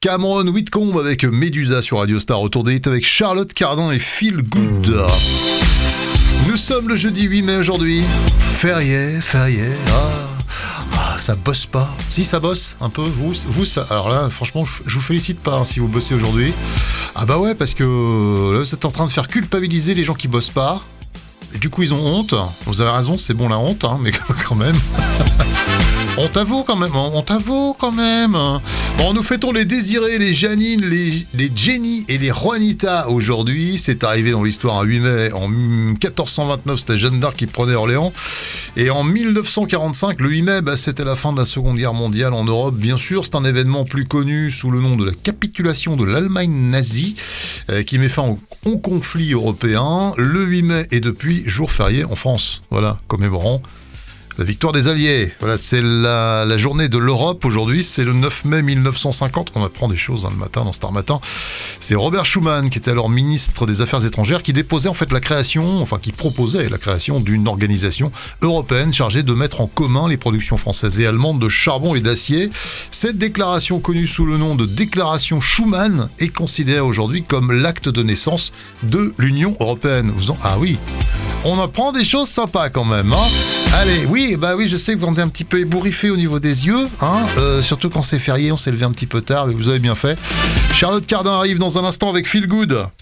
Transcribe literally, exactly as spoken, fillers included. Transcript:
Cameron Whitcomb avec Médusa sur Radio Star. Autour des hits avec Charlotte Cardin et Feel Good. Nous sommes le jeudi huit mai aujourd'hui. Férié, férié. Ah, ah, ça bosse pas. Si, ça bosse un peu. Vous, vous ça. Alors là, franchement, je vous félicite pas hein, si vous bossez aujourd'hui. Ah bah ouais, parce que là, vous êtes en train de faire culpabiliser les gens qui bossent pas. Et du coup, ils ont honte. Vous avez raison, c'est bon la honte, hein, mais quand même. Honte à vous quand même, honte à vous quand même. Bon, nous fêtons les Désirés, les Janine, les, les Jenny et les Juanita aujourd'hui. C'est arrivé dans l'histoire un huit mai. En quatorze cent vingt-neuf, c'était Jeanne d'Arc qui prenait Orléans. Et en mille neuf cent quarante-cinq, le huit mai, bah, c'était la fin de la Seconde Guerre mondiale en Europe. Bien sûr, c'est un événement plus connu sous le nom de la capitulation de l'Allemagne nazie, euh, qui met fin au, au conflit européen. Le huit mai est depuis jour férié en France. Voilà, commémorant la victoire des Alliés. Voilà, c'est la, la journée de l'Europe aujourd'hui. C'est le neuf mai mille neuf cent cinquante. On apprend des choses hein, le matin dans Star Matin. C'est Robert Schuman, qui était alors ministre des Affaires étrangères, qui déposait en fait la création, enfin qui proposait la création d'une organisation européenne chargée de mettre en commun les productions françaises et allemandes de charbon et d'acier. Cette déclaration, connue sous le nom de déclaration Schuman, est considérée aujourd'hui comme l'acte de naissance de l'Union européenne. Vous en... Ah oui, on apprend des choses sympas quand même. Hein. Allez, oui, bah oui, je sais que vous en êtes un petit peu ébouriffé au niveau des yeux, hein, euh, surtout quand c'est férié, on s'est levé un petit peu tard, mais vous avez bien fait. Charlotte Cardin arrive dans un instant avec Feel Good.